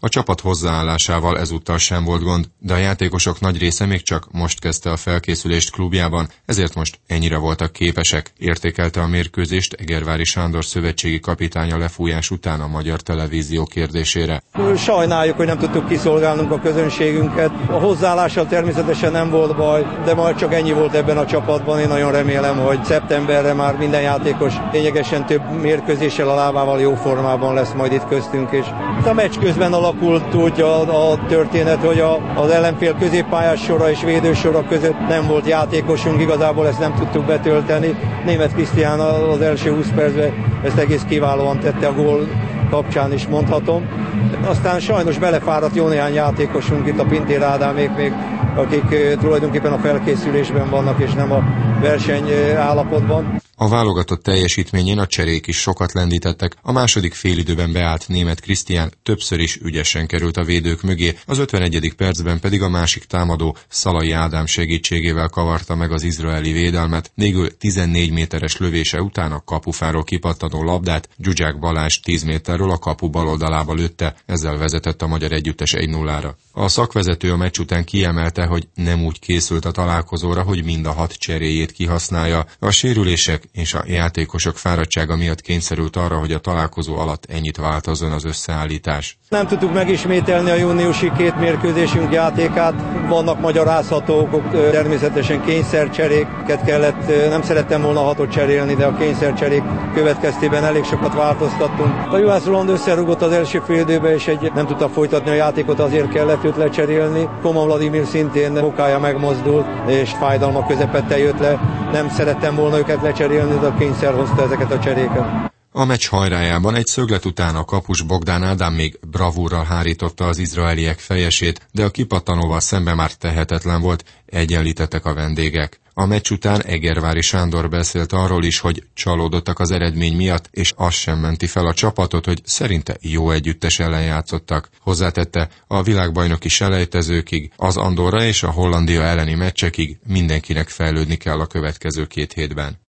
A csapat hozzáállásával ezúttal sem volt gond, de a játékosok nagy része még csak most kezdte a felkészülést klubjában, ezért most ennyire voltak képesek, értékelte a mérkőzést Egervári Sándor szövetségi kapitánya lefújás után a Magyar Televízió kérdésére. Sajnáljuk, hogy nem tudtuk kiszolgálnunk a közönségünket. A hozzáállással természetesen nem volt baj, de majd csak ennyi volt ebben a csapatban. Én nagyon remélem, hogy szeptemberre már minden játékos lényegesen több mérkőzéssel a lábával jó formában lesz majd itt köztünk, és a meccs közben alakult úgy a történet, hogy az ellenfél középpályás sora és védősora között nem volt játékosunk, igazából ezt nem tudtuk betölteni. Németh Krisztián az első 20 percben ezt egész kiválóan tette, a gól kapcsán is mondhatom. Aztán sajnos belefáradt jó néhány játékosunk, itt a Pintér Ádámék még, akik tulajdonképpen a felkészülésben vannak, és nem a verseny állapotban. A válogatott teljesítményén a cserék is sokat lendítettek, a második félidőben beállt Németh Krisztián többször is ügyesen került a védők mögé, az 51. percben pedig a másik támadó Szalai Ádám segítségével kavarta meg az izraeli védelmet, végül 14 méteres lövése után a kapufáról kipattanó labdát Dzsuzsák Balázs 10 méterről a kapu baloldalába lőtte, ezzel vezetett a magyar együttes 1-0-ra. A szakvezető a meccs után kiemelte, hogy nem úgy készült a találkozóra, hogy mind a 6 cseréjét kihasználja. A sérülések és a játékosok fáradtsága miatt kényszerült arra, hogy a találkozó alatt ennyit változzon az összeállítás. Nem tudtuk megismételni a júniusi 2 mérkőzésünk játékát, vannak magyarázható okok, természetesen kényszercseréket kellett, nem szerettem volna 6-ot cserélni, de a kényszercserék következtében elég sokat változtattunk. A Juhász Roland összerugott az első féldőbe, és nem tudta folytatni a játékot, azért kellett őt lecserélni. Koma Vladimir szintén bokája megmozdult, és fájdalma közepette jött le. Nem szerettem volna őket lecserélni, de a kényszer hozta ezeket a cseréket. A meccs hajrájában egy szöglet után a kapus Bogdán Ádám még bravúrral hárította az izraeliek fejesét, de a kipattanóval szemben már tehetetlen volt, egyenlítettek a vendégek. A meccs után Egervári Sándor beszélt arról is, hogy csalódottak az eredmény miatt, és az sem menti fel a csapatot, hogy szerinte jó együttes ellen játszottak. Hozzátette, a világbajnoki selejtezőkig, az Andorra és a Hollandia elleni meccsekig mindenkinek fejlődni kell a következő 2 hétben.